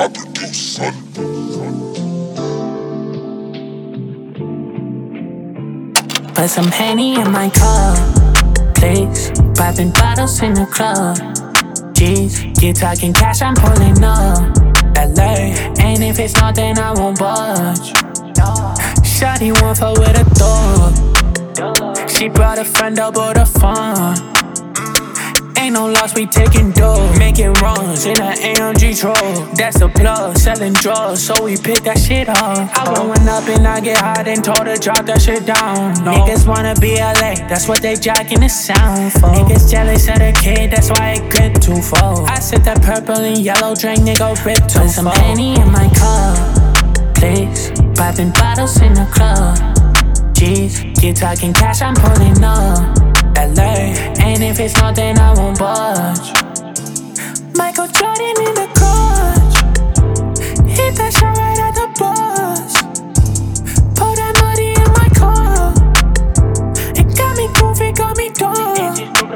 Put some Henny in my cup, please. Popping bottles in the club. Jeez, you talking cash, I'm pulling up. LA, and if it's not, then I won't budge. Shawty want fuck with a thug. She brought a friend up for the fun. Ain't no loss, we taking dough. Making runs in an AMG truck. That's a plus, selling drugs, so we pick that shit up. I going up and I get hot and told her drop that shit down. No. Niggas wanna be LA, that's what they jacking the sound for. Niggas jealous of the kid, that's why it grip too full. I sip that purple and yellow drink, nigga rip too full. Put some Henny in my cup, please. Popping bottles in the club. Jeez, you talking cash, I'm pulling up. LA, and if it's not, then I won't budge. Michael Jordan in the clutch. Hit that shot right at the bus. Pour that money in my car. It got me goofy, got me dumb.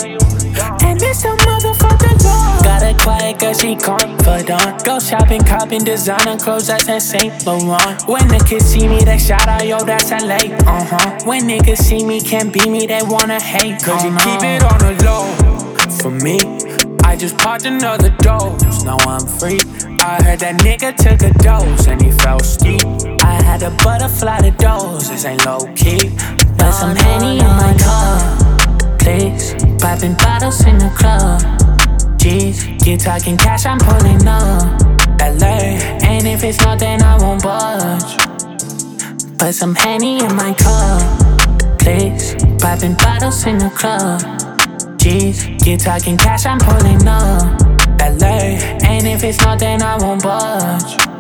And it's a motherfucking law. Got a quiet girl, she confidant. Go shopping, copping designer clothes, that's in Saint Laurent. When the kids see me, they shout out, yo, that's LA. When niggas see me, can't be me, they wanna hate. Cause you keep it on the low. For me, I just popped another dose. Now I'm free. I heard that nigga took a dose and he fell steep. I had to butterfly the dose, this ain't low key. Put some Henny in my cup, please. Popping bottles in the club. Jeez, you talking cash, I'm pulling up. LA, and if it's not, then I won't budge. Put some Henny in my cup, please. Popping bottles in the club. Jeez, you talking cash, I'm pulling up. LA, and if it's not, then I won't budge.